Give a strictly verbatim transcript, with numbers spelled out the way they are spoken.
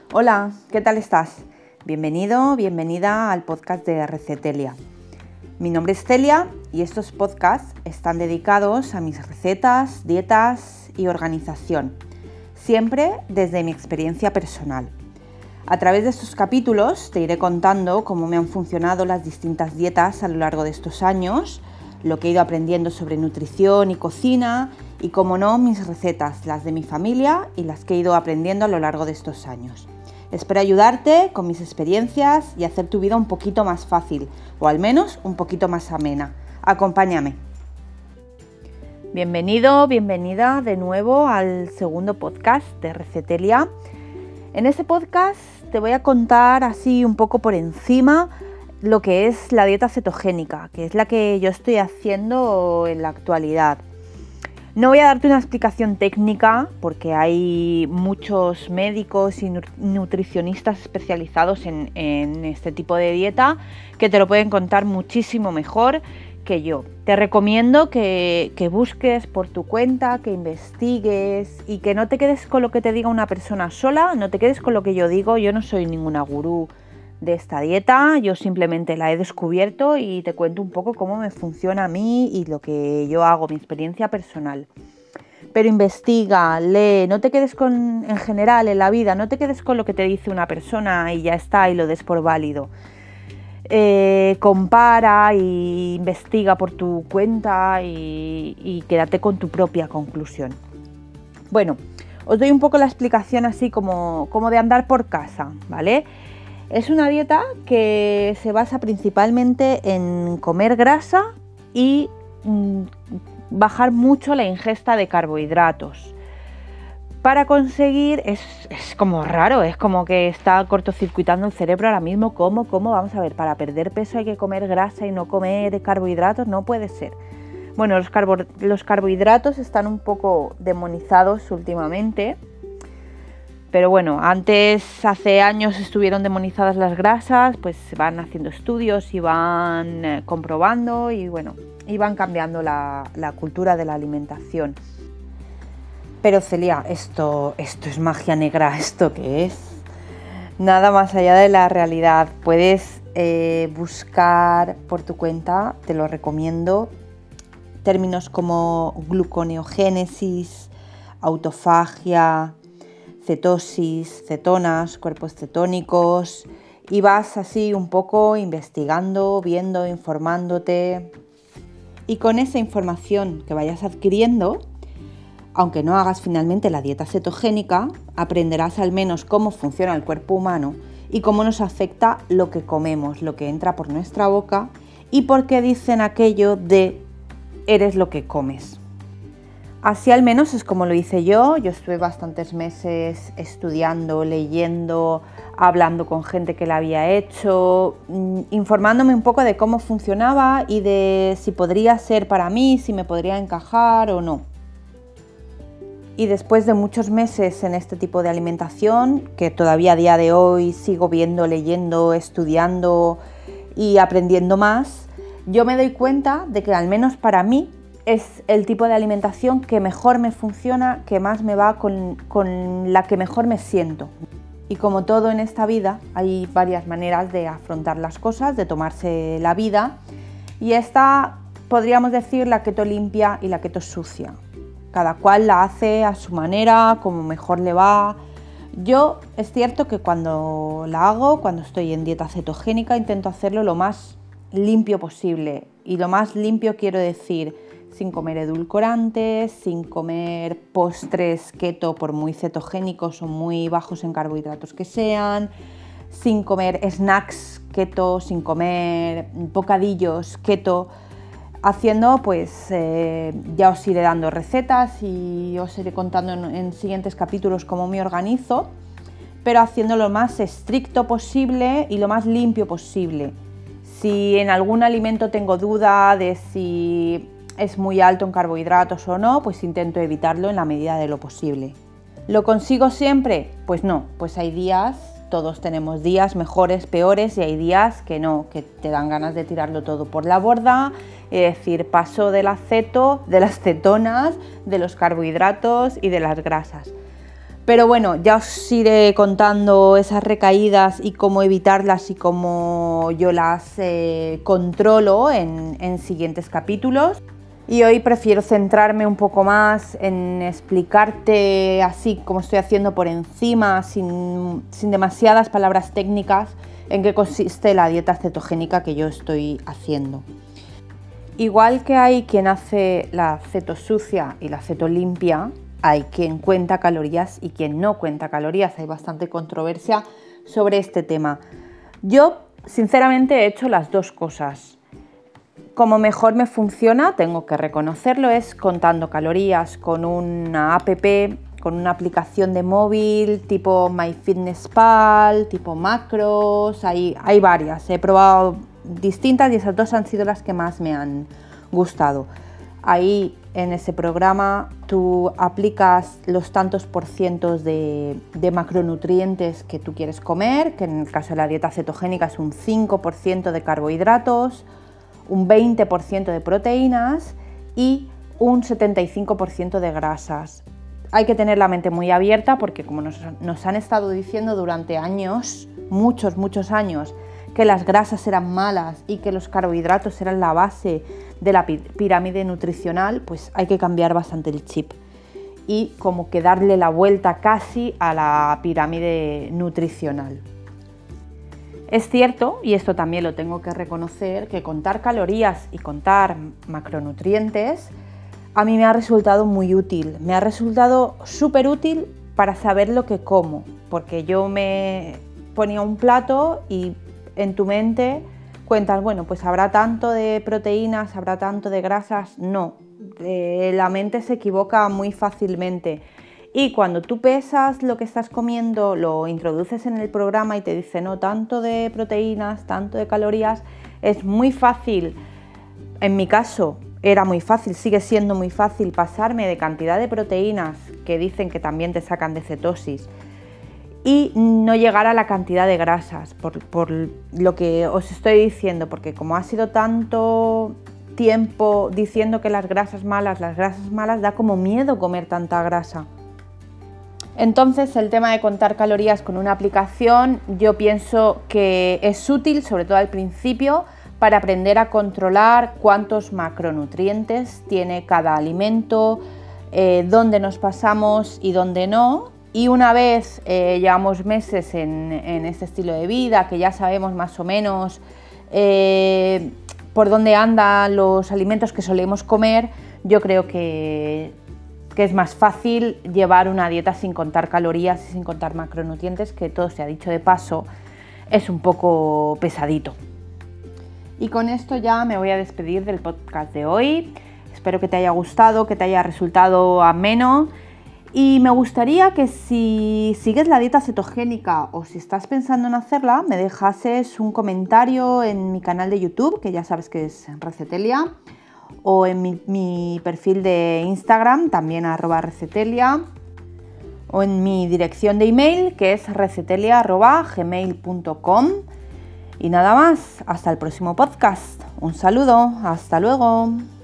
Hola, ¿qué tal estás? Bienvenido, bienvenida al podcast de Recetelia. Mi nombre es Celia y estos podcasts están dedicados a mis recetas, dietas y organización, siempre desde mi experiencia personal. A través de estos capítulos te iré contando cómo me han funcionado las distintas dietas a lo largo de estos años, lo que he ido aprendiendo sobre nutrición y cocina y, como no, mis recetas, las de mi familia y las que he ido aprendiendo a lo largo de estos años. Espero ayudarte con mis experiencias y hacer tu vida un poquito más fácil, o al menos un poquito más amena. Acompáñame. Bienvenido, bienvenida de nuevo al segundo podcast de Recetelia. En este podcast te voy a contar así un poco por encima lo que es la dieta cetogénica, que es la que yo estoy haciendo en la actualidad. No voy a darte una explicación técnica porque hay muchos médicos y nutricionistas especializados en, en este tipo de dieta que te lo pueden contar muchísimo mejor que yo. Te recomiendo que, que busques por tu cuenta, que investigues y que no te quedes con lo que te diga una persona sola, no te quedes con lo que yo digo. Yo no soy ninguna gurú de esta dieta, yo simplemente la he descubierto y te cuento un poco cómo me funciona a mí y lo que yo hago, mi experiencia personal. Pero investiga, lee, no te quedes con, en general en la vida, no te quedes con lo que te dice una persona y ya está y lo des por válido. Eh, compara e investiga por tu cuenta y, y quédate con tu propia conclusión. Bueno, os doy un poco la explicación así como, como de andar por casa, ¿vale? Es una dieta que se basa principalmente en comer grasa y mm, bajar mucho la ingesta de carbohidratos. Para conseguir, es, es como raro, es como que está cortocircuitando el cerebro ahora mismo. ¿Cómo? ¿Cómo? Vamos a ver, para perder peso hay que comer grasa y no comer carbohidratos, no puede ser. Bueno, los, carbo, los carbohidratos están un poco demonizados últimamente. Pero bueno, antes, hace años estuvieron demonizadas las grasas, pues van haciendo estudios y van eh, comprobando y bueno, y van cambiando la, la cultura de la alimentación. Pero Celia, esto, esto es magia negra, ¿esto qué es? Nada más allá de la realidad. Puedes eh, buscar por tu cuenta, te lo recomiendo, términos como gluconeogénesis, autofagia, cetosis, cetonas, cuerpos cetónicos, y vas así un poco investigando, viendo, informándote, y con esa información que vayas adquiriendo, aunque no hagas finalmente la dieta cetogénica, aprenderás al menos cómo funciona el cuerpo humano y cómo nos afecta lo que comemos, lo que entra por nuestra boca y por qué dicen aquello de eres lo que comes. Así al menos es como lo hice yo. Yo estuve bastantes meses estudiando, leyendo, hablando con gente que la había hecho, informándome un poco de cómo funcionaba y de si podría ser para mí, si me podría encajar o no. Y después de muchos meses en este tipo de alimentación, que todavía a día de hoy sigo viendo, leyendo, estudiando y aprendiendo más, yo me doy cuenta de que al menos para mí es el tipo de alimentación que mejor me funciona, que más me va, con, con la que mejor me siento. Y como todo en esta vida, hay varias maneras de afrontar las cosas, de tomarse la vida, y esta podríamos decir la keto limpia y la keto sucia. Cada cual la hace a su manera, como mejor le va. Yo es cierto que cuando la hago, cuando estoy en dieta cetogénica, intento hacerlo lo más limpio posible. Y lo más limpio quiero decir sin comer edulcorantes, sin comer postres keto por muy cetogénicos o muy bajos en carbohidratos que sean, sin comer snacks keto, sin comer bocadillos keto, haciendo pues eh, ya os iré dando recetas y os iré contando en, en siguientes capítulos cómo me organizo, pero haciendo lo más estricto posible y lo más limpio posible. Si en algún alimento tengo duda de si es muy alto en carbohidratos o no, pues intento evitarlo en la medida de lo posible. ¿Lo consigo siempre? Pues no, pues hay días, todos tenemos días mejores, peores, y hay días que no, que te dan ganas de tirarlo todo por la borda, es decir, paso del aceto, de las cetonas, de los carbohidratos y de las grasas. Pero bueno, ya os iré contando esas recaídas y cómo evitarlas y cómo yo las eh, controlo en, en siguientes capítulos. Y hoy prefiero centrarme un poco más en explicarte así como estoy haciendo por encima, sin, sin demasiadas palabras técnicas, en qué consiste la dieta cetogénica que yo estoy haciendo. Igual que hay quien hace la ceto sucia y la ceto limpia, hay quien cuenta calorías y quien no cuenta calorías. Hay bastante controversia sobre este tema. Yo, sinceramente, he hecho las dos cosas. Como mejor me funciona, tengo que reconocerlo, es contando calorías con una app, con una aplicación de móvil tipo MyFitnessPal, tipo Macros. Hay, hay varias, he probado distintas y esas dos han sido las que más me han gustado. Ahí en ese programa tú aplicas los tantos por cientos de, de macronutrientes que tú quieres comer, que en el caso de la dieta cetogénica es un cinco por ciento de carbohidratos, un veinte por ciento de proteínas y un setenta y cinco por ciento de grasas. Hay que tener la mente muy abierta porque como nos, nos han estado diciendo durante años, muchos, muchos años, que las grasas eran malas y que los carbohidratos eran la base de la pirámide nutricional, pues hay que cambiar bastante el chip y como que darle la vuelta casi a la pirámide nutricional. Es cierto, y esto también lo tengo que reconocer, que contar calorías y contar macronutrientes a mí me ha resultado muy útil, me ha resultado súper útil para saber lo que como, porque yo me ponía un plato y en tu mente cuentas, bueno, pues habrá tanto de proteínas, habrá tanto de grasas. No, eh, la mente se equivoca muy fácilmente. Y cuando tú pesas lo que estás comiendo, lo introduces en el programa y te dice, no, tanto de proteínas, tanto de calorías, es muy fácil. En mi caso era muy fácil, sigue siendo muy fácil pasarme de cantidad de proteínas que dicen que también te sacan de cetosis y no llegar a la cantidad de grasas, por, por lo que os estoy diciendo, porque como ha sido tanto tiempo diciendo que las grasas malas, las grasas malas, da como miedo comer tanta grasa. Entonces el tema de contar calorías con una aplicación yo pienso que es útil, sobre todo al principio, para aprender a controlar cuántos macronutrientes tiene cada alimento, eh, dónde nos pasamos y dónde no. Y una vez eh, llevamos meses en, en este estilo de vida, que ya sabemos más o menos eh, por dónde andan los alimentos que solemos comer, yo creo que, que es más fácil llevar una dieta sin contar calorías y sin contar macronutrientes, que todo se ha dicho de paso, es un poco pesadito. Y con esto ya me voy a despedir del podcast de hoy. Espero que te haya gustado, que te haya resultado ameno. Y me gustaría que si sigues la dieta cetogénica o si estás pensando en hacerla, me dejases un comentario en mi canal de YouTube, que ya sabes que es Recetelia, o en mi, mi perfil de Instagram, también arroba Recetelia, o en mi dirección de email, que es recetelia arroba gmail punto com. Y nada más, hasta el próximo podcast. Un saludo, hasta luego.